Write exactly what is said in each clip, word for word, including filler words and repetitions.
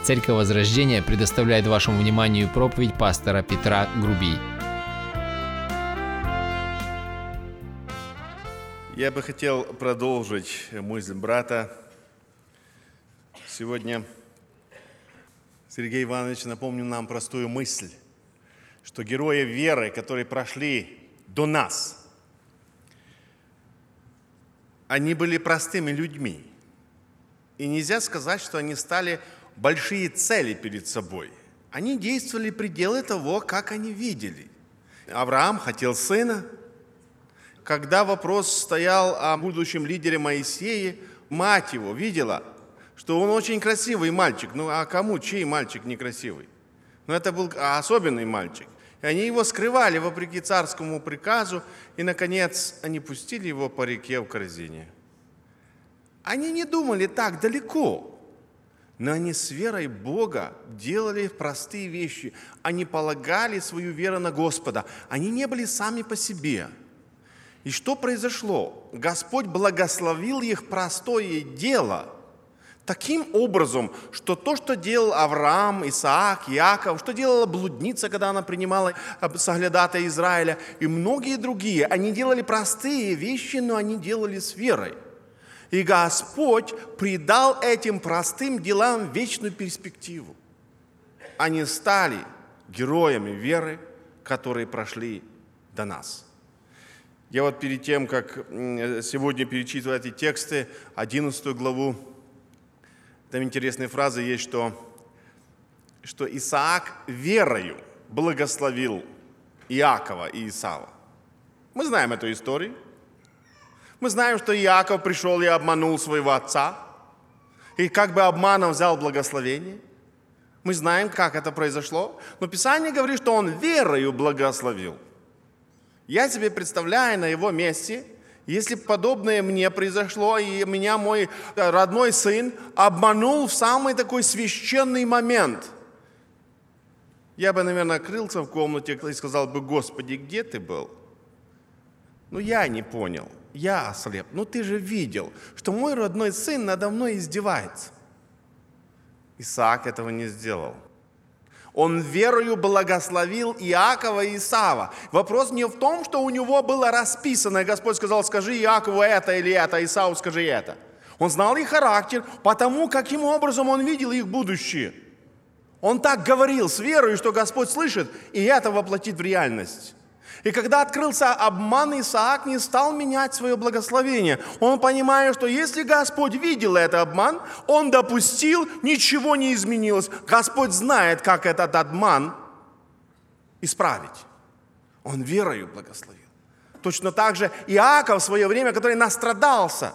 Церковь Возрождения предоставляет вашему вниманию проповедь пастора Петра Грубий. Я бы хотел продолжить мысль брата. Сегодня Сергей Иванович напомнил нам простую мысль, что герои веры, которые прошли до нас, они были простыми людьми. И нельзя сказать, что они стали большие цели перед собой. Они действовали пределы того, как они видели. Авраам хотел сына. Когда вопрос стоял о будущем лидере Моисее, мать его видела, что он очень красивый мальчик. Ну а кому, чей мальчик некрасивый? Ну это был особенный мальчик. И они его скрывали вопреки царскому приказу, и, наконец, они пустили его по реке в корзине. Они не думали так далеко, но они с верой Бога делали простые вещи. Они полагали свою веру на Господа. Они не были сами по себе. И что произошло? Господь благословил их простое дело таким образом, что то, что делал Авраам, Исаак, Иаков, что делала блудница, когда она принимала соглядатая Израиля, и многие другие, они делали простые вещи, но они делали с верой. И Господь придал этим простым делам вечную перспективу. Они стали героями веры, которые прошли до нас. Я вот перед тем, как сегодня перечитываю эти тексты, одиннадцатую главу, там интересная фраза есть, что, что Исаак верою благословил Иакова и Исава. Мы знаем эту историю. Мы знаем, что Иаков пришел и обманул своего отца, и как бы обманом взял благословение. Мы знаем, как это произошло, но Писание говорит, что он верою благословил. Я себе представляю на его месте, если подобное мне произошло, и меня мой родной сын обманул в самый такой священный момент. Я бы, наверное, крылся в комнате и сказал бы: Господи, где ты был? Ну, я не понял. Я ослеп. Ну, ты же видел, что мой родной сын надо мной издевается. Исаак этого не сделал. Он верою благословил Иакова и Исава. Вопрос не в том, что у него было расписано. Господь сказал: скажи Иакову это или это, Исаву скажи это. Он знал их характер, потому каким образом он видел их будущее. Он так говорил с верой, что Господь слышит, и это воплотит в реальность. И когда открылся обман, Исаак не стал менять свое благословение. Он понимает, что если Господь видел этот обман, он допустил, ничего не изменилось. Господь знает, как этот обман исправить. Он верою благословил. Точно так же Иаков в свое время, который настрадался,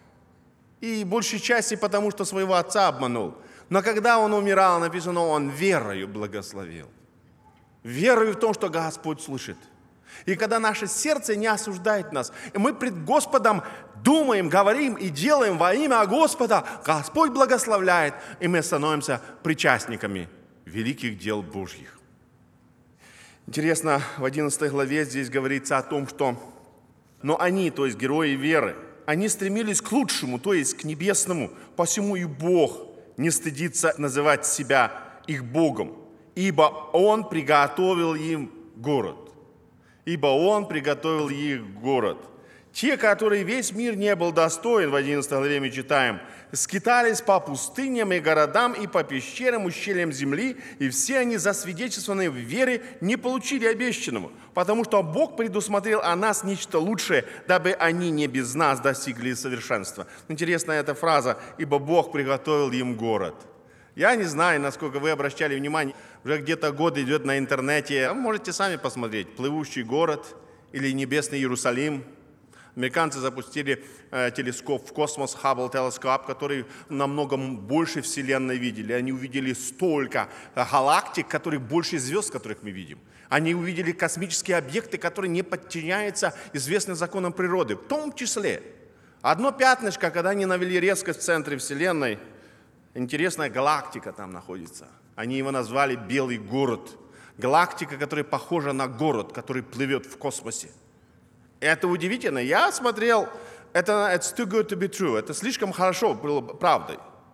и большей части потому, что своего отца обманул. Но когда он умирал, написано, он верою благословил. Верою в том, что Господь слышит. И когда наше сердце не осуждает нас, и мы пред Господом думаем, говорим и делаем во имя Господа, Господь благословляет, и мы становимся причастниками великих дел Божьих. Интересно, в одиннадцатой главе здесь говорится о том, что «но они, то есть герои веры, они стремились к лучшему, то есть к небесному, посему и Бог не стыдится называть себя их Богом, ибо Он приготовил им город». Ибо Он приготовил их город. Те, которые весь мир не был достоин, в одиннадцатой главе мы читаем, скитались по пустыням и городам и по пещерам, ущельям земли, и все они, засвидетельствованные в вере, не получили обещанного, потому что Бог предусмотрел о нас нечто лучшее, дабы они не без нас достигли совершенства. Интересная эта фраза: «Ибо Бог приготовил им город». Я не знаю, насколько вы обращали внимание, уже где-то год идет на интернете, можете сами посмотреть, «Плывущий город» или «Небесный Иерусалим». Американцы запустили э, телескоп в космос, Hubble телескоп, который намного больше Вселенной видели. Они увидели столько галактик, которые больше звезд, которых мы видим. Они увидели космические объекты, которые не подчиняются известным законам природы. В том числе одно пятнышко, когда они навели резкость в центре Вселенной, интересная галактика там находится. Они его назвали «Белый город». Галактика, которая похожа на город, который плывет в космосе. Это удивительно. Я смотрел, это it's too good to be true. Это слишком хорошо было правдой.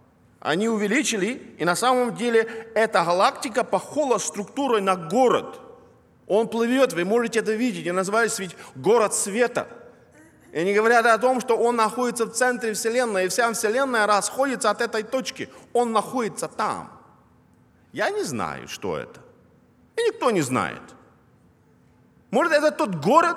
Они увеличили, и на самом деле эта галактика похожа структурой на город. Он плывет, вы можете это видеть, и называется ведь город света. И они говорят о том, что он находится в центре Вселенной, и вся Вселенная расходится от этой точки. Он находится там. Я не знаю, что это. И никто не знает. Может, это тот город?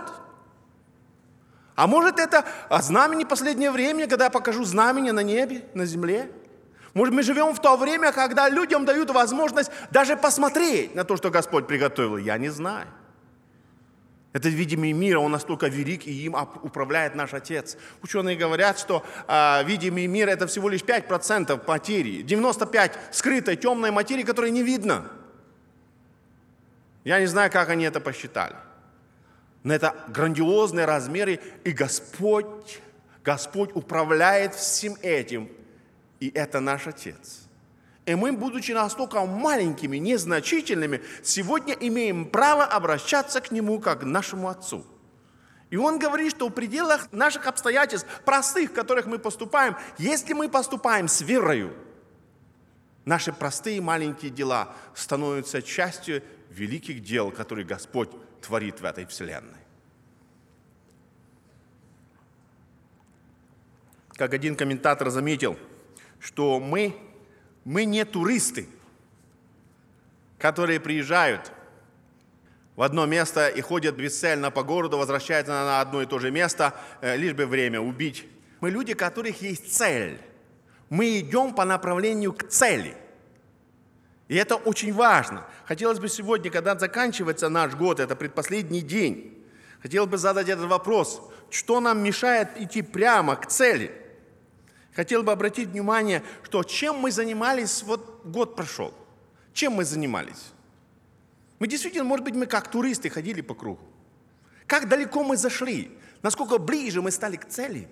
А может, это знамение последнее время, когда я покажу знамение на небе, на земле? Может, мы живем в то время, когда людям дают возможность даже посмотреть на то, что Господь приготовил? Я не знаю. Этот видимый мир, он настолько велик, и им управляет наш Отец. Ученые говорят, что э, видимый мир – это всего лишь пять процентов материи, девяносто пять процентов скрытой темной материи, которой не видно. Я не знаю, как они это посчитали. Но это грандиозные размеры, и Господь, Господь управляет всем этим, и это наш Отец. И мы, будучи настолько маленькими, незначительными, сегодня имеем право обращаться к Нему как к нашему Отцу. И Он говорит, что в пределах наших обстоятельств, простых, в которых мы поступаем, если мы поступаем с верою, наши простые маленькие дела становятся частью великих дел, которые Господь творит в этой вселенной. Как один комментатор заметил, что мы, мы не туристы, которые приезжают в одно место и ходят бесцельно по городу, возвращаются на одно и то же место, лишь бы время убить. Мы люди, у которых есть цель. Мы идем по направлению к цели. И это очень важно. Хотелось бы сегодня, когда заканчивается наш год, это предпоследний день, хотелось бы задать этот вопрос. Что нам мешает идти прямо к цели? Хотел бы обратить внимание, что чем мы занимались, вот год прошел. Чем мы занимались? Мы действительно, может быть, мы как туристы ходили по кругу. Как далеко мы зашли? Насколько ближе мы стали к цели?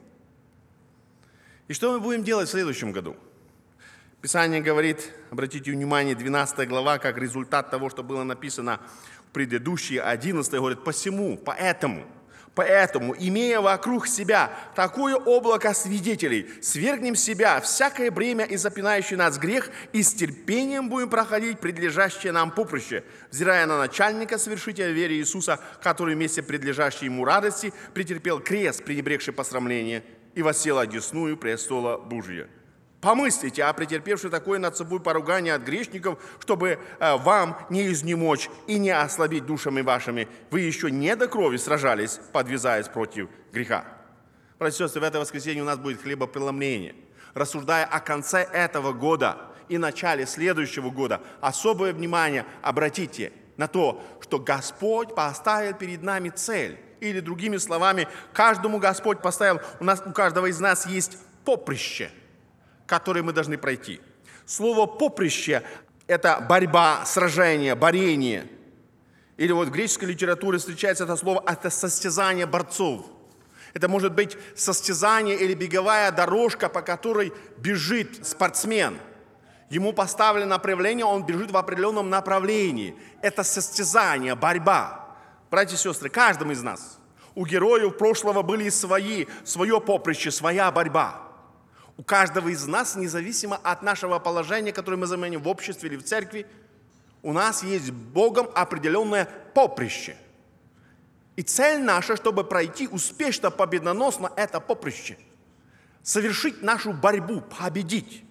И что мы будем делать в следующем году? Писание говорит, обратите внимание, двенадцатая глава, как результат того, что было написано в предыдущей одиннадцатой, говорит, посему, поэтому, поэтому, имея вокруг себя такое облако свидетелей, свергнем с себя всякое бремя и запинающий нас грех, и с терпением будем проходить предлежащее нам поприще, взирая на начальника, совершителя веры Иисуса, который вместе предлежащей ему радости претерпел крест, пренебрегший посрамление, и воссел одесную престола Божия. Помыслите о претерпевшей такое над собой поругание от грешников, чтобы э, вам не изнемочь и не ослабить душами вашими. Вы еще не до крови сражались, подвязаясь против греха. Братья и сестры, в это воскресенье у нас будет хлебопреломление. Рассуждая о конце этого года и начале следующего года, особое внимание обратите на то, что Господь поставил перед нами цель. Или другими словами, каждому Господь поставил, у нас, у каждого из нас есть поприще, которые мы должны пройти. Слово «поприще» – это борьба, сражение, борение. Или вот в греческой литературе встречается это слово «это состязание борцов». Это может быть состязание или беговая дорожка, по которой бежит спортсмен. Ему поставлено направление, он бежит в определенном направлении. Это состязание, борьба. Братья и сестры, каждому из нас, у героев прошлого были свои, свое поприще, своя борьба. У каждого из нас, независимо от нашего положения, которое мы занимаем в обществе или в церкви, у нас есть Богом определенное поприще. И цель наша, чтобы пройти успешно, победоносно это поприще. Совершить нашу борьбу, победить.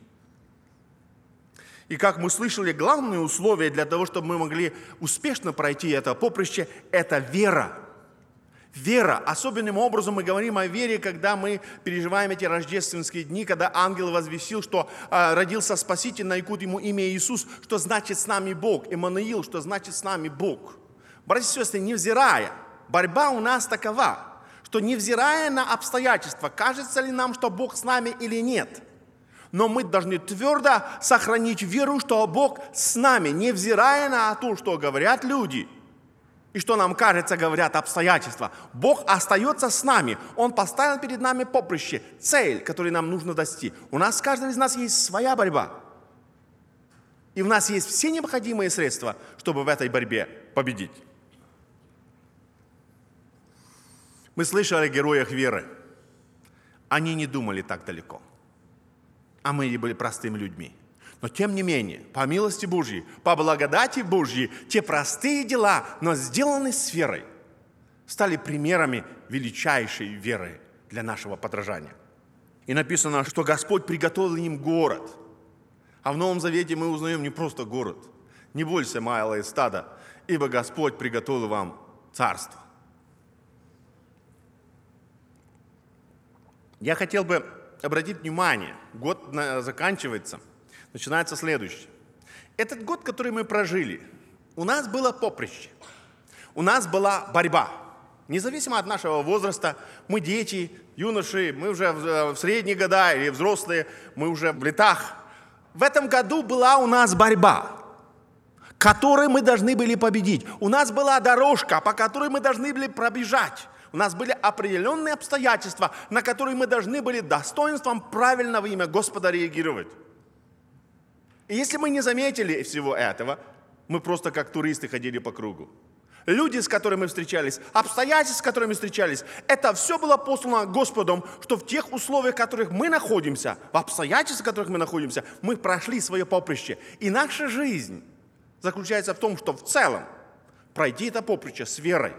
И как мы слышали, главное условие для того, чтобы мы могли успешно пройти это поприще, это вера. Вера. Особенным образом мы говорим о вере, когда мы переживаем эти рождественские дни, когда ангел возвестил, что э, родился Спаситель, нарекут ему имя Иисус, что значит с нами Бог. Эммануил, что значит с нами Бог. Братья и сестры, невзирая, борьба у нас такова, что невзирая на обстоятельства, кажется ли нам, что Бог с нами или нет, но мы должны твердо сохранить веру, что Бог с нами, невзирая на то, что говорят люди, и что нам кажется, говорят обстоятельства. Бог остается с нами. Он поставил перед нами поприще, цель, которую нам нужно достичь. У нас, каждый из нас есть своя борьба. И у нас есть все необходимые средства, чтобы в этой борьбе победить. Мы слышали о героях веры. Они не думали так далеко. а мы и были простыми людьми. Но тем не менее, по милости Божьей, по благодати Божьей, те простые дела, но сделанные с верой, стали примерами величайшей веры для нашего подражания. И написано, что Господь приготовил им город. А в Новом Завете мы узнаем не просто город. Не бойся, малое стадо, ибо Господь приготовил вам царство. Я хотел бы обратить внимание, год заканчивается, начинается следующий. Этот год, который мы прожили, у нас было поприще, у нас была борьба. Независимо от нашего возраста, мы дети, юноши, мы уже в средние года или взрослые, мы уже в летах. В этом году была у нас борьба, которой мы должны были победить. У нас была дорожка, по которой мы должны были пробежать. У нас были определенные обстоятельства, на которые мы должны были достоинством правильно во имя Господа реагировать. И если мы не заметили всего этого, мы просто как туристы ходили по кругу. Люди, с которыми мы встречались, обстоятельства, с которыми мы встречались, это все было послано Господом, что в тех условиях, в которых мы находимся, в обстоятельствах, в которых мы находимся, мы прошли свое поприще. И наша жизнь заключается в том, что в целом пройти это поприще с верой.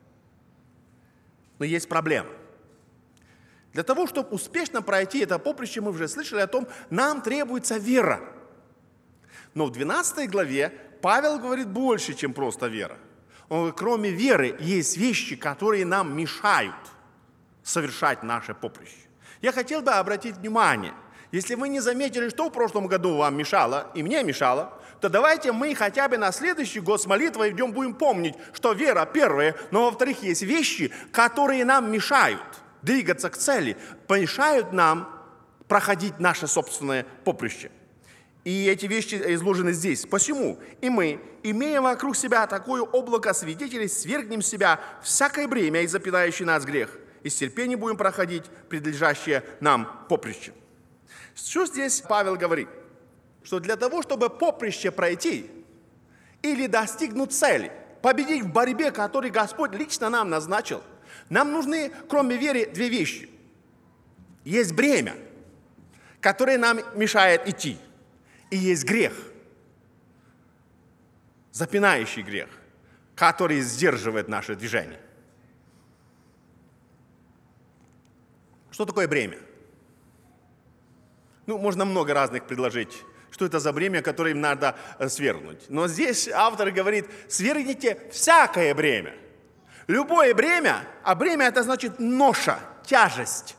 Но есть проблема. Для того, чтобы успешно пройти это поприще, мы уже слышали о том, нам требуется вера. Но в двенадцатой главе Павел говорит больше, чем просто вера. Он говорит, кроме веры есть вещи, которые нам мешают совершать наше поприще. Я хотел бы обратить внимание, если вы не заметили, что в прошлом году вам мешало, и мне мешало, то давайте мы хотя бы на следующий год с молитвой идем, будем помнить, что вера первая, но во-вторых, есть вещи, которые нам мешают двигаться к цели, помешают нам проходить наше собственное поприще. И эти вещи изложены здесь. Посему и мы, имея вокруг себя такое облако свидетелей, свергнем с себя всякое бремя и запинающий нас грех, и с терпением будем проходить предлежащее нам поприще. Что здесь Павел говорит? Что для того, чтобы поприще пройти или достигнуть цели, победить в борьбе, которую Господь лично нам назначил, нам нужны, кроме веры, две вещи. Есть бремя, которое нам мешает идти, и есть грех, запинающий грех, который сдерживает наше движение. Что такое бремя? Ну, можно много разных предложить, что это за бремя, которое им надо свергнуть. Но здесь автор говорит, свергните всякое бремя. Любое бремя, а бремя это значит ноша, тяжесть.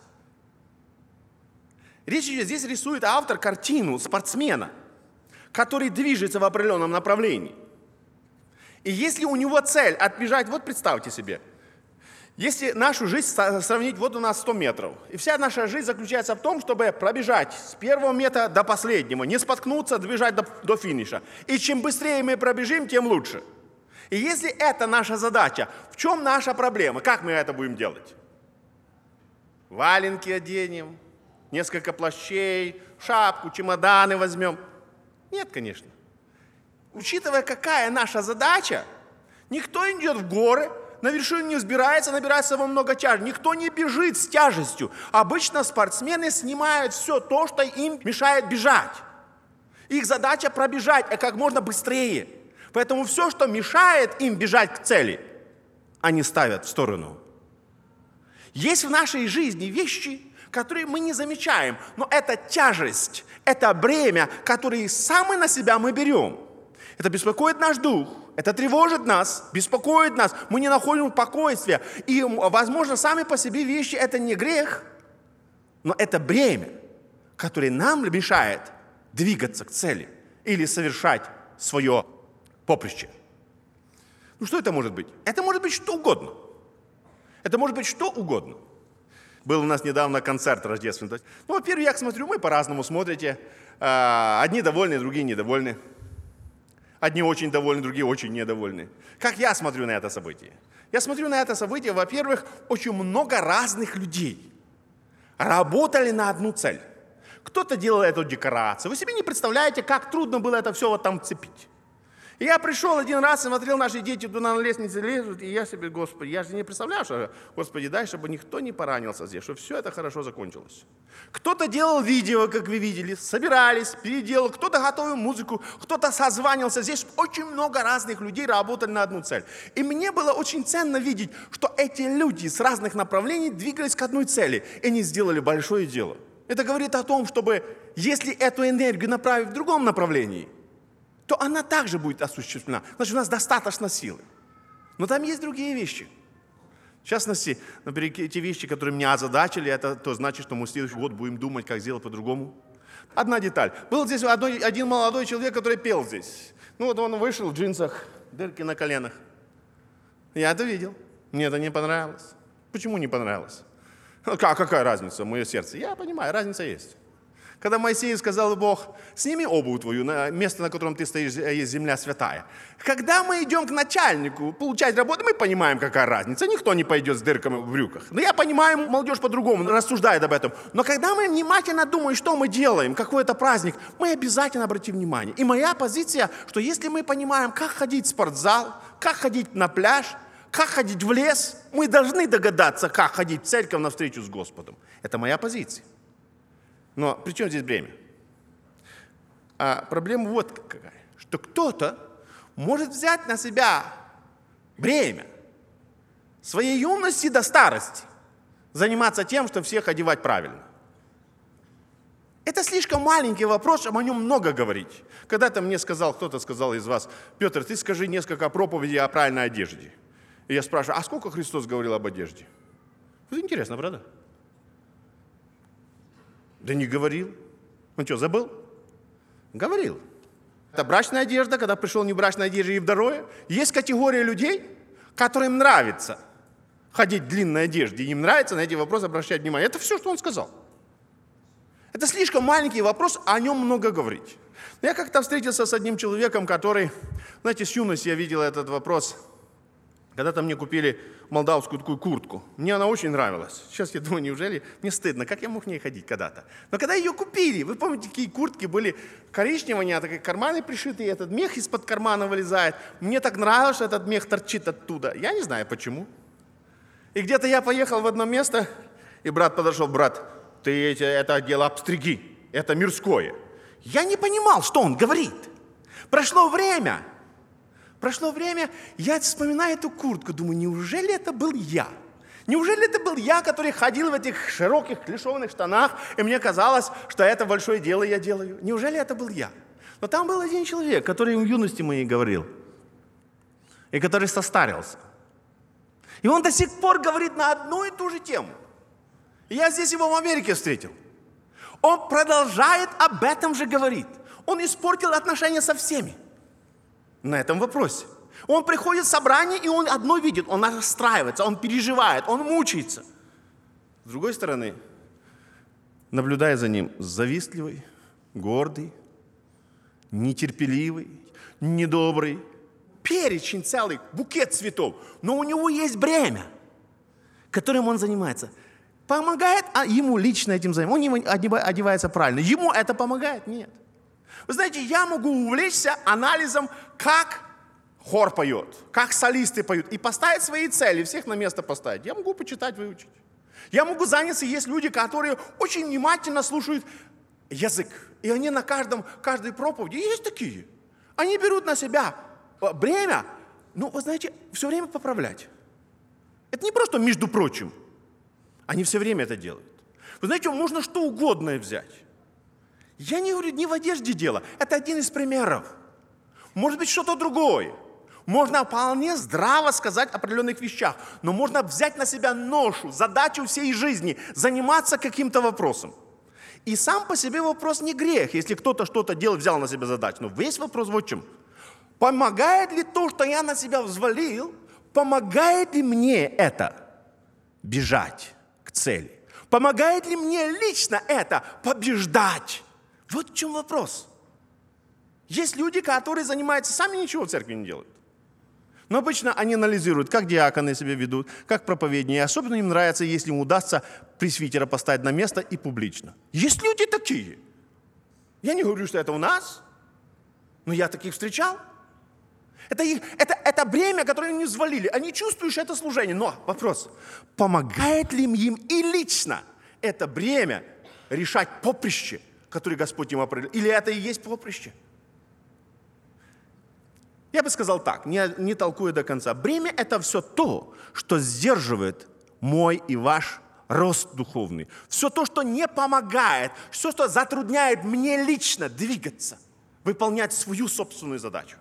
Речь идет, здесь рисует автор картину спортсмена, который движется в определенном направлении. И если у него цель отбежать, вот представьте себе, если нашу жизнь сравнить, вот у нас сто метров, и вся наша жизнь заключается в том, чтобы пробежать с первого метра до последнего, не споткнуться, добежать до, до финиша. И чем быстрее мы пробежим, тем лучше. И если это наша задача, в чем наша проблема? Как мы это будем делать? Валенки оденем, несколько плащей, шапку, чемоданы возьмем. Нет, конечно. Учитывая, какая наша задача, никто не идет в горы, на вершину не взбирается, набирается во много тяжести. Никто не бежит с тяжестью. Обычно спортсмены снимают все то, что им мешает бежать. Их задача пробежать, а как можно быстрее. Поэтому все, что мешает им бежать к цели, они ставят в сторону. Есть в нашей жизни вещи, которые мы не замечаем, но это тяжесть, это бремя, которое сами на себя мы берем. Это беспокоит наш дух, это тревожит нас, беспокоит нас, мы не находим спокойствия. И, возможно, сами по себе вещи это не грех, но это бремя, которое нам мешает двигаться к цели или совершать свое поприще. Ну что это может быть? Это может быть что угодно. Это может быть что угодно. Был у нас недавно концерт рождественский. Ну, во-первых, я смотрю, вы по-разному смотрите. Одни довольны, другие недовольны. Одни очень довольны, другие очень недовольны. Как я смотрю на это событие? Я смотрю на это событие, во-первых, очень много разных людей работали на одну цель. Кто-то делал эту декорацию. Вы себе не представляете, как трудно было это все вот там вцепить. И я пришел один раз, смотрел, наши дети туда на лестнице лезут, и я себе, Господи, я же не представляю, что, Господи, дай, чтобы никто не поранился здесь, чтобы все это хорошо закончилось. Кто-то делал видео, как вы видели, собирались, переделал, кто-то готовил музыку, кто-то созванивался. Здесь очень много разных людей работали на одну цель. И мне было очень ценно видеть, что эти люди с разных направлений двигались к одной цели, и они сделали большое дело. Это говорит о том, чтобы, если эту энергию направить в другом направлении, то она также будет осуществлена. Значит, у нас достаточно силы. Но там есть другие вещи. В частности, например, те вещи, которые меня озадачили, это то значит, что мы в следующий год будем думать, как сделать по-другому. Одна деталь. Был здесь одной, один молодой человек, который пел здесь. Ну вот он вышел в джинсах, дырки на коленах. Я это видел. Мне это не понравилось. Почему не понравилось? Ну, как, какая разница в мое сердце? Я понимаю, разница есть. Когда Моисею сказал Бог, сними обувь твою, на место, на котором ты стоишь, есть земля святая. Когда мы идем к начальнику получать работу, мы понимаем, какая разница. Никто не пойдет с дырками в брюках. Но я понимаю, молодежь по-другому рассуждает об этом. Но когда мы внимательно думаем, что мы делаем, какой это праздник, мы обязательно обратим внимание. И моя позиция, что если мы понимаем, как ходить в спортзал, как ходить на пляж, как ходить в лес, мы должны догадаться, как ходить в церковь на встречу с Господом. Это моя позиция. Но при чем здесь бремя? А проблема вот какая, что кто-то может взять на себя бремя своей юности до старости, заниматься тем, что всех одевать правильно. Это слишком маленький вопрос, чтобы о нем много говорить. Когда-то мне сказал, кто-то сказал из вас, Петр, ты скажи несколько проповедей о правильной одежде. И я спрашиваю, а сколько Христос говорил об одежде? Это интересно, правда? Да не говорил. Он что, забыл? Говорил. Это брачная одежда, когда пришел не в брачной одежде и в второе. Есть категория людей, которым нравится ходить в длинной одежде. Им нравится на эти вопросы обращать внимание. Это все, что он сказал. Это слишком маленький вопрос, о нем много говорить. Я как-то встретился с одним человеком, который, знаете, с юности я видел этот вопрос. Когда-то мне купили молдавскую такую куртку. Мне она очень нравилась. Сейчас я думаю, неужели мне стыдно, как я мог в ней ходить когда-то. Но когда ее купили, вы помните, какие куртки были коричневые, они такие карманы пришитые, этот мех из-под кармана вылезает. Мне так нравилось, что этот мех торчит оттуда. Я не знаю почему. И где-то я поехал в одно место, и брат подошел, брат, ты эти, это дело обстриги, это мирское. Я не понимал, что он говорит. Прошло время. Прошло время, я вспоминаю эту куртку, думаю, неужели это был я? Неужели это был я, который ходил в этих широких клешованных штанах, и мне казалось, что это большое дело я делаю? Неужели это был я? Но там был один человек, который в юности моей говорил, и который состарился. И он до сих пор говорит на одну и ту же тему. И я здесь его в Америке встретил. Он продолжает об этом же говорить. Он испортил отношения со всеми. На этом вопросе. Он приходит в собрание, и он одно видит, он расстраивается, он переживает, он мучается. С другой стороны, наблюдая за ним, завистливый, гордый, нетерпеливый, недобрый, перечень целый, букет цветов, но у него есть бремя, которым он занимается. Помогает а ему лично этим заниматься, он одевается правильно, ему это помогает? Нет. Вы знаете, я могу увлечься анализом, как хор поет, как солисты поют, и поставить свои цели, всех на место поставить. Я могу почитать, выучить. Я могу заняться, есть люди, которые очень внимательно слушают язык. И они на каждом, каждой проповеди, есть такие. Они берут на себя бремя, ну, вы знаете, все время поправлять. Это не просто между прочим. Они все время это делают. Вы знаете, можно что угодно взять. Я не говорю, не в одежде дело. Это один из примеров. Может быть, что-то другое. Можно вполне здраво сказать о определенных вещах, но можно взять на себя ношу, задачу всей жизни, заниматься каким-то вопросом. И сам по себе вопрос не грех, если кто-то что-то делал, взял на себя задачу. Но весь вопрос вот в чем. Помогает ли то, что я на себя взвалил, помогает ли мне это бежать к цели? Помогает ли мне лично это побеждать? Вот в чем вопрос. Есть люди, которые занимаются, сами ничего в церкви не делают. Но обычно они анализируют, как диаконы себя ведут, как проповедники. Особенно им нравится, если им удастся пресвитера поставить на место и публично. Есть люди такие. Я не говорю, что это у нас, но я таких встречал. Это, их, это, это бремя, которое они взвалили. Они чувствуют это служение. Но вопрос, помогает ли им и лично это бремя решать поприще, которое Господь им определил? Или это и есть поприще? Я бы сказал так, не, не толкуя до конца. Бремя – это все то, что сдерживает мой и ваш рост духовный. Все то, что не помогает, все, что затрудняет мне лично двигаться, выполнять свою собственную задачу.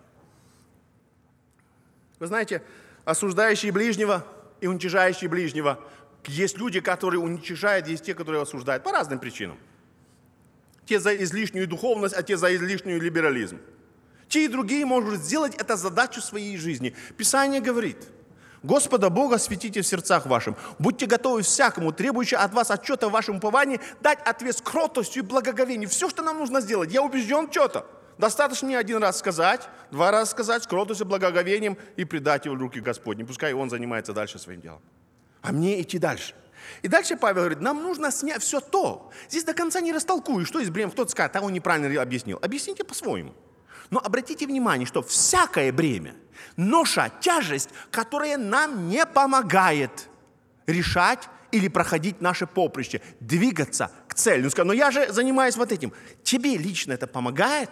Вы знаете, осуждающие ближнего и уничижающие ближнего. Есть люди, которые уничижают, есть те, которые осуждают по разным причинам. Те за излишнюю духовность, а те за излишнюю либерализм. Те и другие могут сделать это задачу своей жизни. Писание говорит: Господа Бога светите в сердцах вашим. Будьте готовы всякому, требующему от вас отчета в вашем уповании, дать ответ с кротостью и благоговением. Все, что нам нужно сделать. Я убежден, что-то. Достаточно не один раз сказать, два раза сказать, с кротостью, благоговением и предать его в руки Господни. Пускай он занимается дальше своим делом. А мне идти дальше. И дальше Павел говорит, нам нужно снять все то. Здесь до конца не растолкую, что из бремя. Кто-то скажет, а он неправильно объяснил. Объясните по-своему. Но обратите внимание, что всякое бремя, ноша, тяжесть, которая нам не помогает решать или проходить наше поприще, двигаться к цели. Ну, скажи, но я же занимаюсь вот этим. Тебе лично это помогает?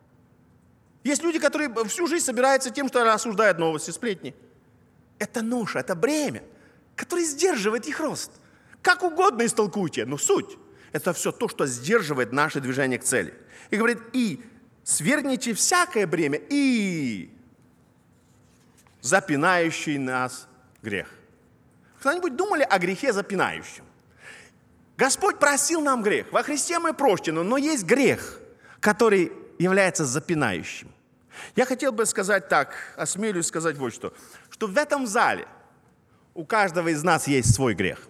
Есть люди, которые всю жизнь собираются тем, что осуждают новости, сплетни. Это ноша, это бремя, которое сдерживает их рост. Как угодно истолкуйте, но суть – это все то, что сдерживает наше движение к цели. И говорит, и свергните всякое бремя и запинающий нас грех. Кто-нибудь думали о грехе запинающем? Господь просил нам грех. Во Христе мы прощены, но есть грех, который является запинающим. Я хотел бы сказать так, осмелюсь сказать вот что, что в этом зале у каждого из нас есть свой грех.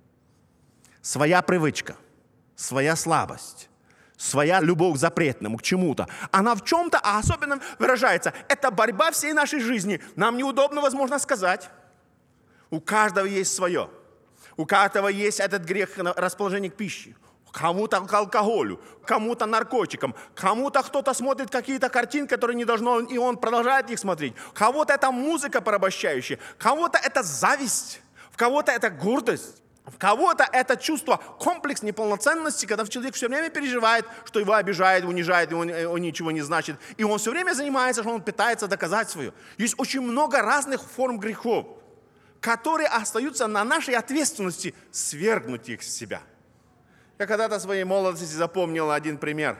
Своя привычка, своя слабость. Своя любовь к запретному, к чему-то. Она в чем-то, а особенно выражается. Это борьба всей нашей жизни. Нам неудобно, возможно, сказать. У каждого есть свое. У каждого есть этот грех расположения к пище. Кому-то к алкоголю, кому-то наркотикам, кому-то кто-то смотрит какие-то картинки, которые не должно, и он продолжает их смотреть. Кого-то это музыка порабощающая, кого-то это зависть, в кого-то это гордость. В кого-то это чувство, комплекс неполноценности, когда человек все время переживает, что его обижают, унижают, и он, он ничего не значит. И он все время занимается, что он пытается доказать свое. Есть очень много разных форм грехов, которые остаются на нашей ответственности свергнуть их с себя. Я когда-то в своей молодости запомнил один пример.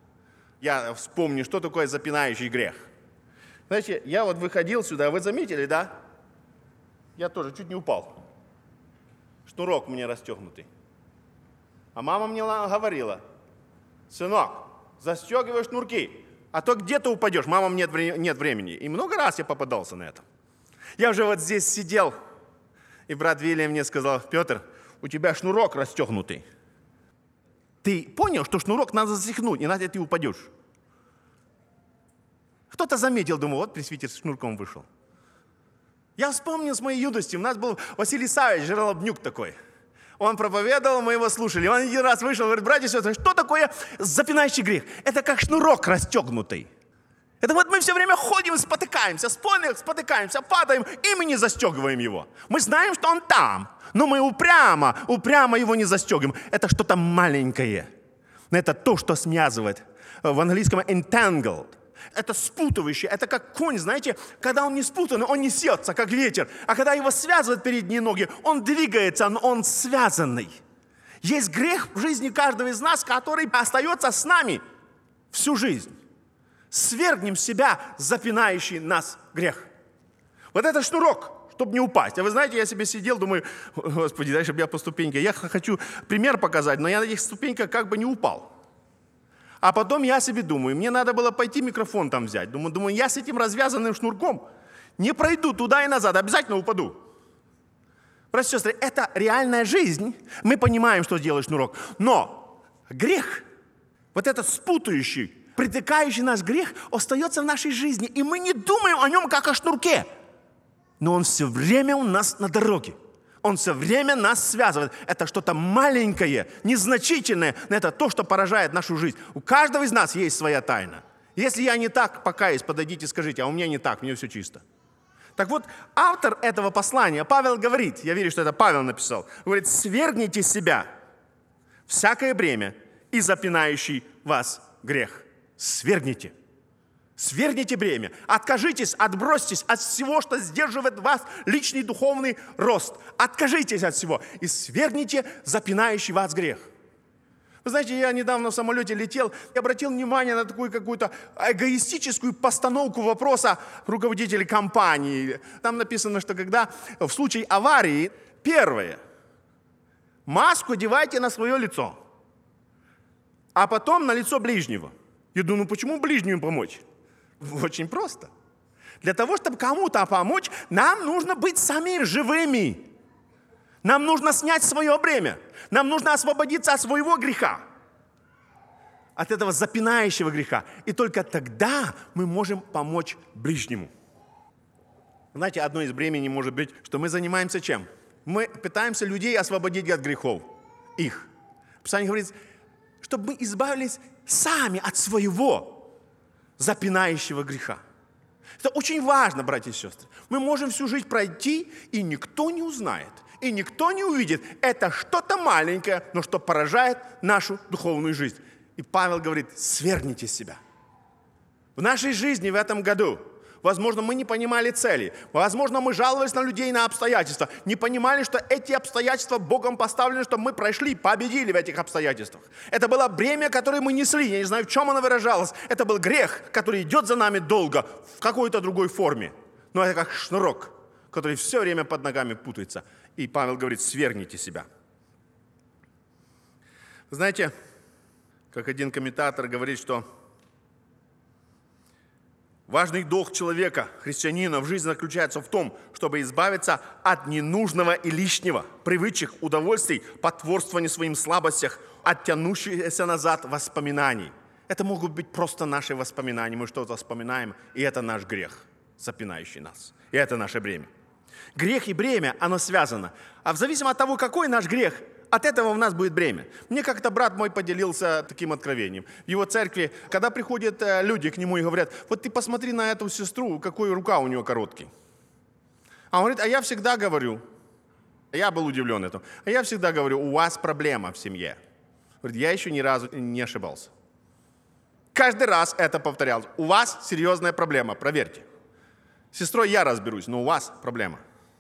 Я вспомню, что такое запинающий грех. Знаете, я вот выходил сюда, вы заметили, да? Я тоже чуть не упал. Шнурок у меня расстегнутый. А мама мне говорила, сынок, застегивай шнурки, а то где-то упадешь, мамам нет, вре- нет времени. И много раз я попадался на это. Я уже вот здесь сидел, и брат Вилли мне сказал, Петр, у тебя шнурок расстегнутый. Ты понял, что шнурок надо застегнуть, иначе ты упадешь. Кто-то заметил, думал, вот пресвитер с шнурком вышел. Я вспомнил с моей юности, у нас был Василий Савич, Жералобнюк такой. Он проповедовал, мы его слушали. Он один раз вышел, говорит, братья и сестры, что такое запинающий грех? Это как шнурок расстегнутый. Это вот мы все время ходим, спотыкаемся, спотыкаемся, падаем, и мы не застегиваем его. Мы знаем, что он там, но мы упрямо, упрямо его не застегиваем. Это что-то маленькое. Это то, что смязывает. В английском entangled. Это спутывающее, это как конь, знаете, когда он не спутанный, он несется, как ветер. А когда его связывают передние ноги, он двигается, но он связанный. Есть грех в жизни каждого из нас, который остается с нами всю жизнь. Свергнем с себя запинающий нас грех. Вот это шнурок, чтобы не упасть. А вы знаете, я себе сидел, думаю, Господи, дай, чтобы я по ступеньке. Я хочу пример показать, но я на этих ступеньках как бы не упал. А потом я себе думаю, мне надо было пойти микрофон там взять. Думаю, думаю, я с этим развязанным шнурком не пройду туда и назад, обязательно упаду. Братья и сестры, это реальная жизнь. Мы понимаем, что делает шнурок. Но грех, вот этот спутающий, притыкающий наш грех, остается в нашей жизни. И мы не думаем о нем, как о шнурке. Но он все время у нас на дороге. Он все время нас связывает. Это что-то маленькое, незначительное, но это то, что поражает нашу жизнь. У каждого из нас есть своя тайна. Если я не так покаюсь, подойдите, скажите, а у меня не так, мне все чисто. Так вот, автор этого послания, Павел говорит, я верю, что это Павел написал, говорит, свергните с себя всякое бремя и запинающий вас грех. Свергните. Свергните бремя. Откажитесь, отбросьтесь от всего, что сдерживает вас личный духовный рост. Откажитесь от всего и свергните запинающий вас грех. Вы знаете, я недавно в самолете летел и обратил внимание на такую какую-то эгоистическую постановку вопроса руководителей компании. Там написано, что когда в случае аварии, первое, маску одевайте на свое лицо, а потом на лицо ближнего. Я думаю, ну почему ближнему помочь? Очень просто. Для того, чтобы кому-то помочь, нам нужно быть самими живыми. Нам нужно снять свое бремя. Нам нужно освободиться от своего греха. От этого запинающего греха. И только тогда мы можем помочь ближнему. Знаете, одно из бременей может быть, что мы занимаемся чем? Мы пытаемся людей освободить от грехов. Их. Писание говорит, чтобы мы избавились сами от своего запинающего греха. Это очень важно, братья и сестры. Мы можем всю жизнь пройти, и никто не узнает. И никто не увидит. Это что-то маленькое, но что поражает нашу духовную жизнь. И Павел говорит, свергните себя. В нашей жизни в этом году, возможно, мы не понимали цели. Возможно, мы жаловались на людей, на обстоятельства. Не понимали, что эти обстоятельства Богом поставлены, чтобы мы прошли, победили в этих обстоятельствах. Это было бремя, которое мы несли. Я не знаю, в чем оно выражалось. Это был грех, который идет за нами долго, в какой-то другой форме. Но это как шнурок, который все время под ногами путается. И Павел говорит, свергните себя. Знаете, как один комментатор говорит, что важный долг человека, христианина в жизни заключается в том, чтобы избавиться от ненужного и лишнего, привычек, удовольствий, потворствования своим слабостям, от тянущихся назад воспоминаний. Это могут быть просто наши воспоминания, мы что-то вспоминаем, и это наш грех, запинающий нас. И это наше бремя. Грех и бремя, оно связано. А в зависимости от того, какой наш грех, от этого у нас будет бремя. Мне как-то брат мой поделился таким откровением. В его церкви, когда приходят люди к нему и говорят, вот ты посмотри на эту сестру, какой рука у нее короткий. А он говорит, а я всегда говорю, я был удивлен этому, а я всегда говорю, у вас проблема в семье. Говорит, я еще ни разу не ошибался. Каждый раз это повторялось. У вас серьезная проблема, проверьте. С сестрой я разберусь, но у вас проблема.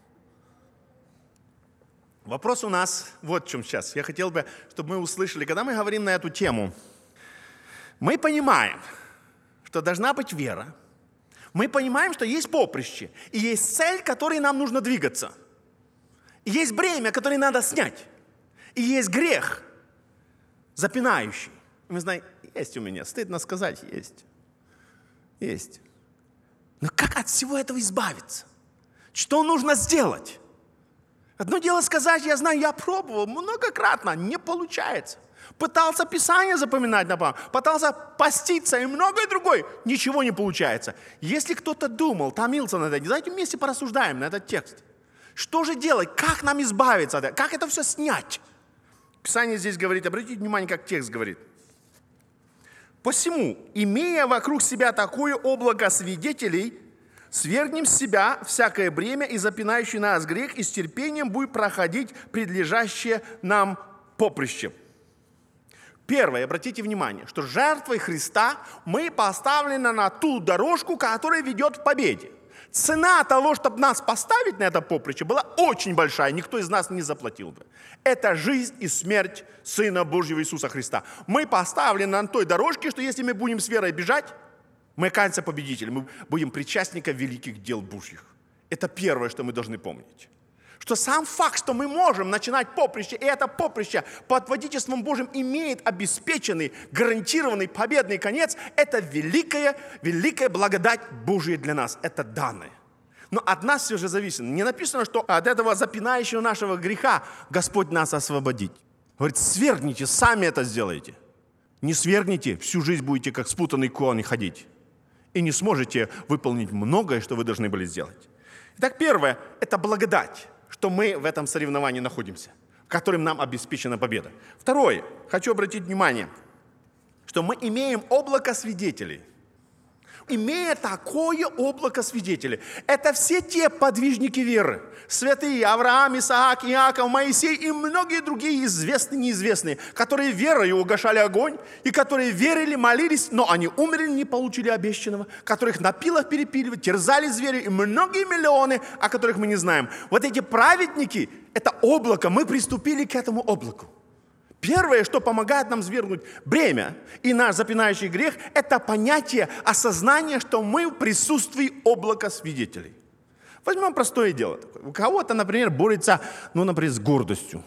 Вопрос у нас вот в чем сейчас. Я хотел бы, чтобы мы услышали, когда мы говорим на эту тему, мы понимаем, что должна быть вера. Мы понимаем, что есть поприще, и есть цель, к которой нам нужно двигаться. И есть бремя, которое надо снять. И есть грех, запинающий. Мы знаем, есть у меня, стыдно сказать, есть. Есть. Но как от всего этого избавиться? Что нужно сделать? Одно дело сказать, я знаю, я пробовал многократно, не получается. Пытался Писание запоминать на память, пытался поститься и многое другое, ничего не получается. Если кто-то думал, томился над этим, давайте вместе порассуждаем на этот текст. Что же делать? Как нам избавиться от этого? Как это все снять? Писание здесь говорит, обратите внимание, как текст говорит. «Посему, имея вокруг себя такое облако свидетелей, свергнем с себя всякое бремя и запинающий нас грех, и с терпением будем проходить предлежащее нам поприще». Первое, обратите внимание, что жертвой Христа мы поставлены на ту дорожку, которая ведет к победе. Цена того, чтобы нас поставить на это поприще, была очень большая, никто из нас не заплатил бы. Это жизнь и смерть Сына Божьего Иисуса Христа. Мы поставлены на той дорожке, что если мы будем с верой бежать, мы окажемся победителем, мы будем причастниками великих дел Божьих. Это первое, что мы должны помнить. Что сам факт, что мы можем начинать поприще, и это поприще под водительством Божьим имеет обеспеченный, гарантированный победный конец, это великая, великая благодать Божия для нас. Это данное. Но от нас все же зависит. Не написано, что от этого запинающего нашего греха Господь нас освободит. Говорит, свергните, сами это сделайте. Не свергните, всю жизнь будете как спутанный конь ходить. И не сможете выполнить многое, что вы должны были сделать. Итак, первое, это благодать, что мы в этом соревновании находимся, которым нам обеспечена победа. Второе, хочу обратить внимание, что мы имеем облако свидетелей. Имея такое облако свидетелей, это все те подвижники веры, святые Авраам, Исаак, Иаков, Моисей и многие другие известные и неизвестные, которые верою угашали огонь, и которые верили, молились, но они умерли, не получили обещанного, которых на пилах перепиливали, терзали звери, и многие миллионы, о которых мы не знаем. Вот эти праведники, это облако, мы приступили к этому облаку. Первое, что помогает нам свергнуть бремя и наш запинающий грех, это понятие, осознание, что мы в присутствии облака свидетелей. Возьмем простое дело. У кого-то, например, борется, ну, например, с гордостью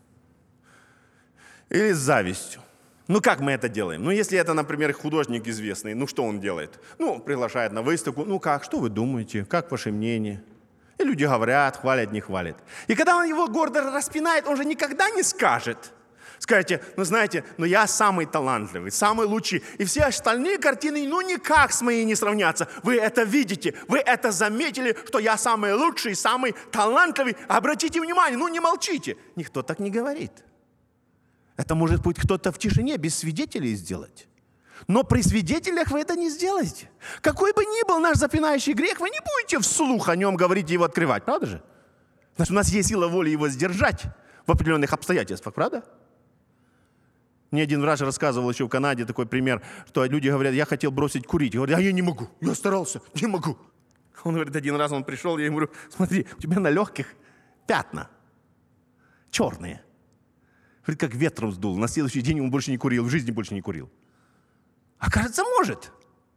или с завистью. Ну, как мы это делаем? Ну, если это, например, художник известный, ну, что он делает? Ну, приглашает на выставку. Ну, как, что вы думаете? Как ваше мнение? И люди говорят, хвалят, не хвалят. И когда он его гордо распинает, он же никогда не скажет. Скажете, ну знаете, ну я самый талантливый, самый лучший, и все остальные картины, ну никак с моей не сравнятся. Вы это видите, вы это заметили, что я самый лучший, самый талантливый. Обратите внимание, ну не молчите. Никто так не говорит. Это может быть кто-то в тишине, без свидетелей сделать. Но при свидетелях вы это не сделаете. Какой бы ни был наш запинающий грех, вы не будете вслух о нем говорить и его открывать, правда же? Значит, у нас есть сила воли его сдержать в определенных обстоятельствах, правда? Мне один врач рассказывал еще в Канаде такой пример, что люди говорят, я хотел бросить курить. Говорят, а я не могу, я старался, не могу. Он говорит, один раз он пришел, я ему говорю, смотри, у тебя на легких пятна, черные. Говорит, как ветром сдул. На следующий день он больше не курил, в жизни больше не курил. Оказывается, может.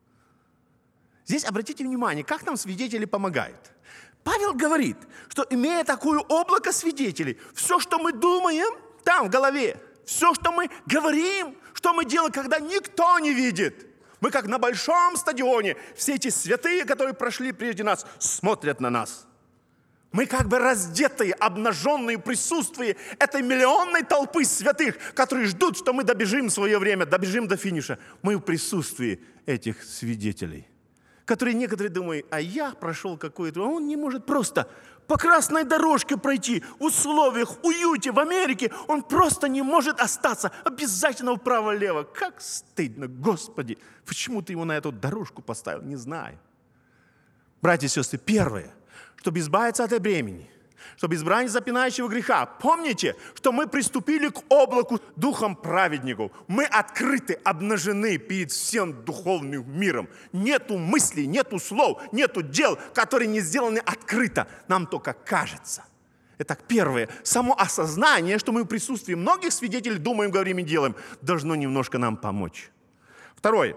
Здесь обратите внимание, как нам свидетели помогают. Павел говорит, что имея такое облако свидетелей, все, что мы думаем, там в голове, все, что мы говорим, что мы делаем, когда никто не видит. Мы как на большом стадионе. Все эти святые, которые прошли прежде нас, смотрят на нас. Мы как бы раздетые, обнаженные в присутствии этой миллионной толпы святых, которые ждут, что мы добежим в свое время, добежим до финиша. Мы в присутствии этих свидетелей, которые некоторые думают, а я прошел какой-то, а он не может просто по красной дорожке пройти, в условиях, уюте, в Америке. Он просто не может остаться обязательно вправо-лево. Как стыдно, Господи, почему ты его на эту дорожку поставил, не знаю. Братья и сестры, первое, чтобы избавиться от этой бремени, чтобы избрать запинающего греха. Помните, что мы приступили к облаку духом праведников. Мы открыты, обнажены перед всем духовным миром. Нету мыслей, нету слов, нету дел, которые не сделаны открыто. Нам только кажется. Итак, первое, само осознание, что мы в присутствии многих свидетелей думаем, говорим и делаем, должно немножко нам помочь. Второе.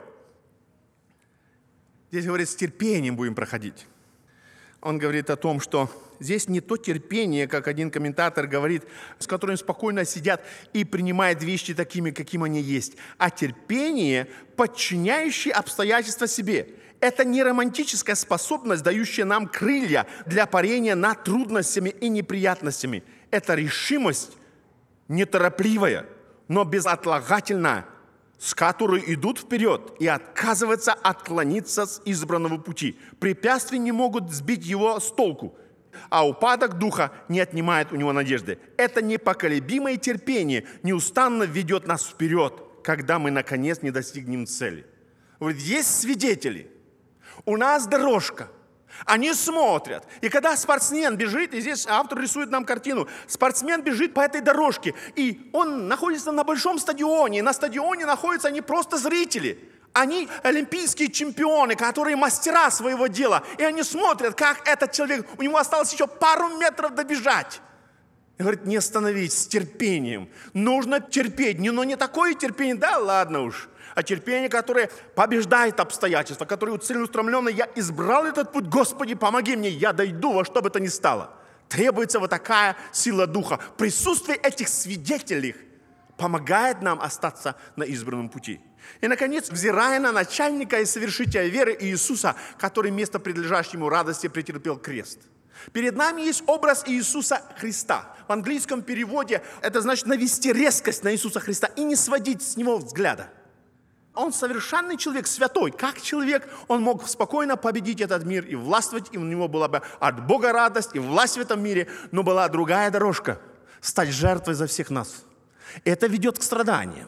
Здесь говорит, с терпением будем проходить. Он говорит о том, что здесь не то терпение, как один комментатор говорит, с которым спокойно сидят и принимают вещи такими, какими они есть, а терпение, подчиняющее обстоятельства себе. Это не романтическая способность, дающая нам крылья для парения над трудностями и неприятностями. Это решимость неторопливая, но безотлагательная, с которой идут вперед и отказываются отклониться с избранного пути. Препятствия не могут сбить его с толку, а упадок духа не отнимает у него надежды. Это непоколебимое терпение неустанно ведет нас вперед, когда мы, наконец, не достигнем цели. Говорит, есть свидетели, у нас дорожка. Они смотрят. И когда спортсмен бежит, и здесь автор рисует нам картину, спортсмен бежит по этой дорожке, и он находится на большом стадионе, и на стадионе находятся не просто зрители, они олимпийские чемпионы, которые мастера своего дела, и они смотрят, как этот человек, у него осталось еще пару метров добежать. И говорит, не остановись, с терпением. Нужно терпеть, но не такое терпение, да ладно уж. А терпение, которое побеждает обстоятельства, которое целеустремленно, я избрал этот путь, Господи, помоги мне, я дойду во что бы то ни стало. Требуется вот такая сила духа. Присутствие этих свидетелей помогает нам остаться на избранном пути. И, наконец, взирая на начальника и совершителя веры Иисуса, который вместо предлежащей ему радости претерпел крест. Перед нами есть образ Иисуса Христа. В английском переводе это значит навести резкость на Иисуса Христа и не сводить с него взгляда. Он совершенный человек, святой. Как человек, он мог спокойно победить этот мир и властвовать, и у него была бы от Бога радость и власть в этом мире, но была другая дорожка – стать жертвой за всех нас. Это ведет к страданиям.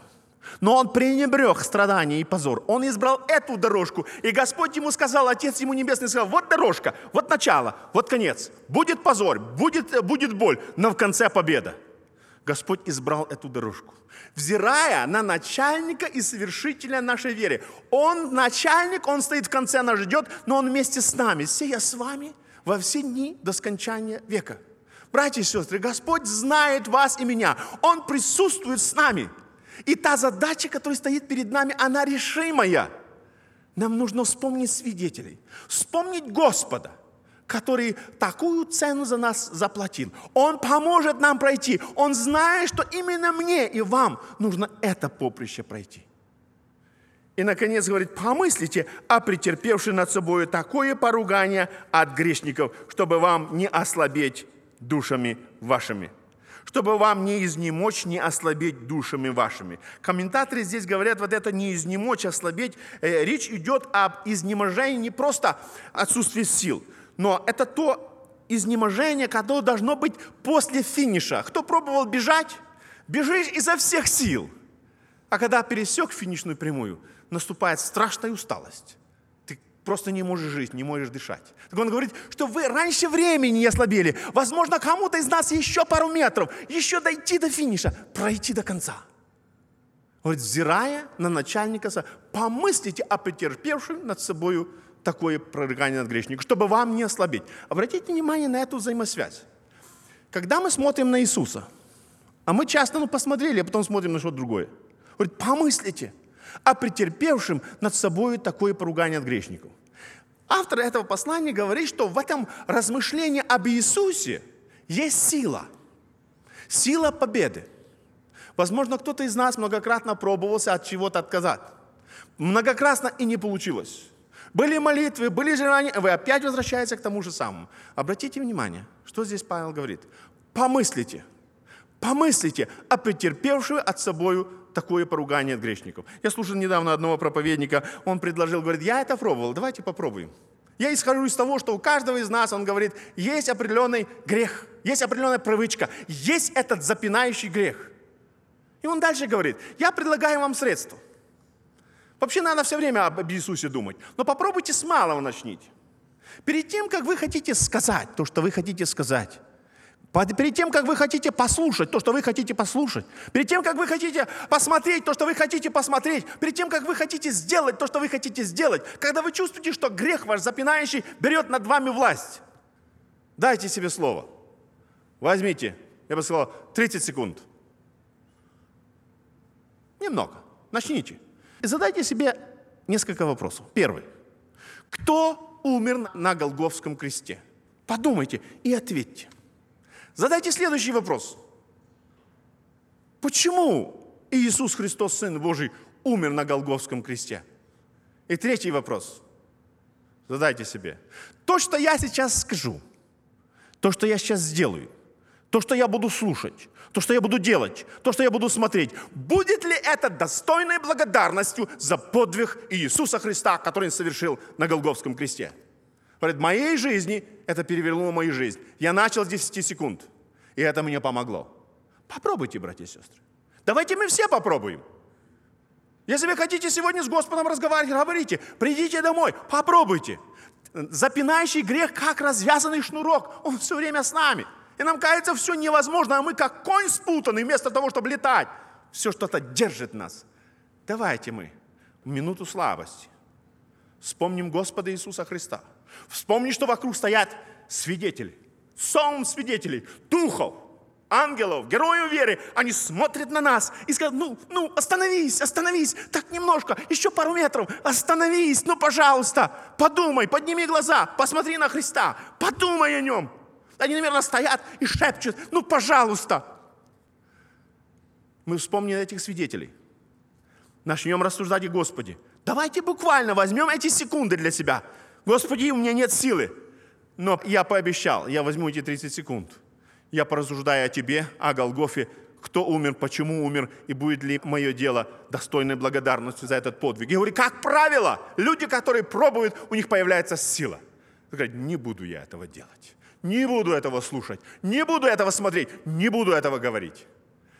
Но он пренебрег страдания и позор. Он избрал эту дорожку. И Господь ему сказал, Отец ему Небесный сказал, вот дорожка, вот начало, вот конец. Будет позор, будет, будет боль, но в конце победа. Господь избрал эту дорожку. Взирая на начальника и совершителя нашей веры. Он начальник, он стоит в конце, нас ждет, но он вместе с нами, сея с вами во все дни до скончания века. Братья и сестры, Господь знает вас и меня. Он присутствует с нами. И та задача, которая стоит перед нами, она решимая. Нам нужно вспомнить свидетелей, вспомнить Господа, который такую цену за нас заплатил. Он поможет нам пройти. Он знает, что именно мне и вам нужно это поприще пройти. И, наконец, говорит, помыслите о претерпевшем над собой такое поругание от грешников, чтобы вам не ослабеть душами вашими. Чтобы вам не изнемочь, не ослабеть душами вашими. Комментаторы здесь говорят, вот это не изнемочь, ослабеть. Э, речь идет об изнеможении, не просто отсутствии сил, но это то изнеможение, которое должно быть после финиша. Кто пробовал бежать? Бежишь изо всех сил. А когда пересек финишную прямую, наступает страшная усталость. Просто не можешь жить, не можешь дышать. Так он говорит, что вы раньше времени не ослабели. Возможно, кому-то из нас еще пару метров, еще дойти до финиша, пройти до конца. Говорит, взирая на начальника, помыслите о претерпевшем над собой такое прорыгание над грешником, чтобы вам не ослабеть. Обратите внимание на эту взаимосвязь. Когда мы смотрим на Иисуса, а мы часто ну, посмотрели, а потом смотрим на что-то другое. Говорит, помыслите о претерпевшем над собой такое поругание от грешников. Автор этого послания говорит, что в этом размышлении об Иисусе есть сила. Сила победы. Возможно, кто-то из нас многократно пробовался от чего-то отказать. Многократно и не получилось. Были молитвы, были желания, вы опять возвращаетесь к тому же самому. Обратите внимание, что здесь Павел говорит. Помыслите, помыслите о претерпевшем от собою такое поругание от грешников. Я слушал недавно одного проповедника, он предложил, говорит, я это пробовал, давайте попробуем. Я исхожу из того, что у каждого из нас, он говорит, есть определенный грех, есть определенная привычка, есть этот запинающий грех. И он дальше говорит, я предлагаю вам средства. Вообще надо все время об Иисусе думать, но попробуйте с малого начните. Перед тем, как вы хотите сказать то, что вы хотите сказать, перед тем, как вы хотите послушать то, что вы хотите послушать, перед тем, как вы хотите посмотреть то, что вы хотите посмотреть, перед тем, как вы хотите сделать то, что вы хотите сделать, когда вы чувствуете, что грех ваш запинающий берет над вами власть, дайте себе слово. Возьмите, я бы сказал, тридцать секунд. Немного. Начните. И задайте себе несколько вопросов. Первый. Кто умер на Голгофском кресте? Подумайте и ответьте. Задайте следующий вопрос. Почему Иисус Христос, Сын Божий, умер на Голгофском кресте? И третий вопрос. Задайте себе. То, что я сейчас скажу, то, что я сейчас сделаю, то, что я буду слушать, то, что я буду делать, то, что я буду смотреть, будет ли это достойной благодарностью за подвиг Иисуса Христа, который Он совершил на Голгофском кресте? Говорит, в моей жизни это перевернуло мою жизнь. Я начал с десяти секунд, и это мне помогло. Попробуйте, братья и сестры. Давайте мы все попробуем. Если вы хотите сегодня с Господом разговаривать, говорите, придите домой, попробуйте. Запинающий грех, как развязанный шнурок, он все время с нами. И нам кажется, все невозможно, а мы как конь спутанный, вместо того, чтобы летать. Все что-то держит нас. Давайте мы в минуту слабости вспомним Господа Иисуса Христа. Вспомни, что вокруг стоят свидетели, сон свидетелей, духов, ангелов, героев веры. Они смотрят на нас и скажут, ну, ну, остановись, остановись, так немножко, еще пару метров, остановись, ну, пожалуйста, подумай, подними глаза, посмотри на Христа, подумай о Нем. Они, наверное, стоят и шепчут, ну, пожалуйста. Мы вспомним этих свидетелей. Начнем рассуждать о Господе. Давайте буквально возьмем эти секунды для себя. Господи, у меня нет силы. Но я пообещал, я возьму эти тридцать секунд. Я порассуждаю о Тебе, о Голгофе, кто умер, почему умер, и будет ли мое дело достойной благодарности за этот подвиг. Я говорю, как правило, люди, которые пробуют, у них появляется сила. Говорят, не буду я этого делать. Не буду этого слушать, не буду этого смотреть, не буду этого говорить.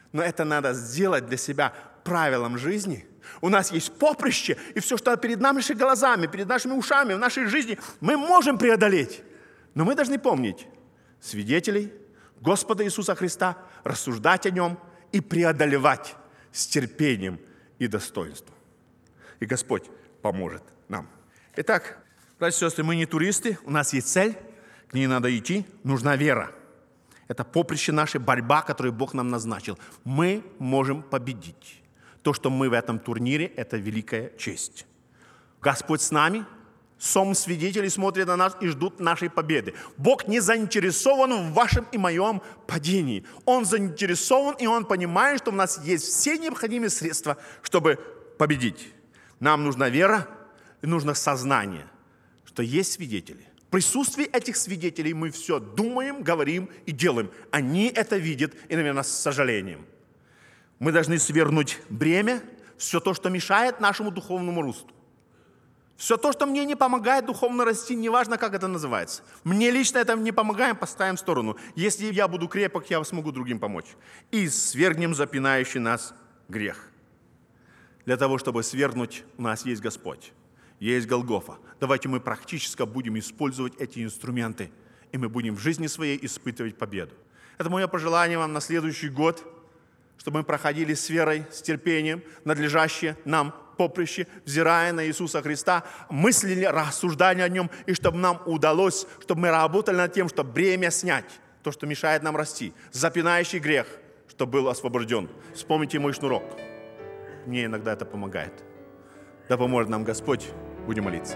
Но это надо сделать для себя правилом жизни. У нас есть поприще, и все, что перед нашими глазами, перед нашими ушами, в нашей жизни, мы можем преодолеть. Но мы должны помнить свидетелей Господа Иисуса Христа, рассуждать о Нем и преодолевать с терпением и достоинством. И Господь поможет нам. Итак, братья и сестры, мы не туристы, у нас есть цель, к ней надо идти, нужна вера. Это поприще наша борьба, которую Бог нам назначил. Мы можем победить. То, что мы в этом турнире, это великая честь. Господь с нами, сом свидетели смотрят на нас и ждут нашей победы. Бог не заинтересован в вашем и моем падении. Он заинтересован, и Он понимает, что у нас есть все необходимые средства, чтобы победить. Нам нужна вера и нужно сознание, что есть свидетели. В присутствии этих свидетелей мы все думаем, говорим и делаем. Они это видят, и, наверное, с сожалением. Мы должны свернуть бремя, все то, что мешает нашему духовному росту. Все то, что мне не помогает духовно расти, неважно, как это называется. Мне лично это не помогает, поставим в сторону. Если я буду крепок, я смогу другим помочь. И свергнем запинающий нас грех. Для того, чтобы свергнуть, у нас есть Господь. Есть Голгофа. Давайте мы практически будем использовать эти инструменты, и мы будем в жизни своей испытывать победу. Это мое пожелание вам на следующий год, чтобы мы проходили с верой, с терпением, надлежащее нам поприще, взирая на Иисуса Христа, мыслили, рассуждали о Нем, и чтобы нам удалось, чтобы мы работали над тем, чтобы бремя снять, то, что мешает нам расти, запинающий грех, чтобы был освобожден. Вспомните мой шнурок. Мне иногда это помогает. Да поможет нам Господь. Будем молиться.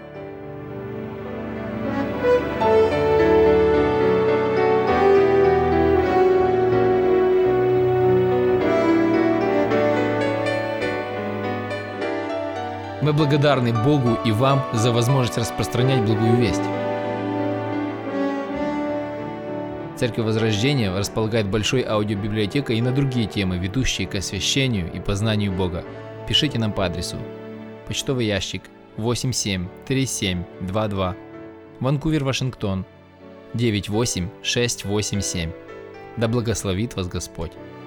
Мы благодарны Богу и вам за возможность распространять благую весть. Церковь Возрождения располагает большой аудиобиблиотекой и на другие темы, ведущие к освящению и познанию Бога. Пишите нам по адресу: почтовый ящик восемь семь три семь два два, Ванкувер, Вашингтон девять восемь шесть восемь семь. Да благословит вас Господь!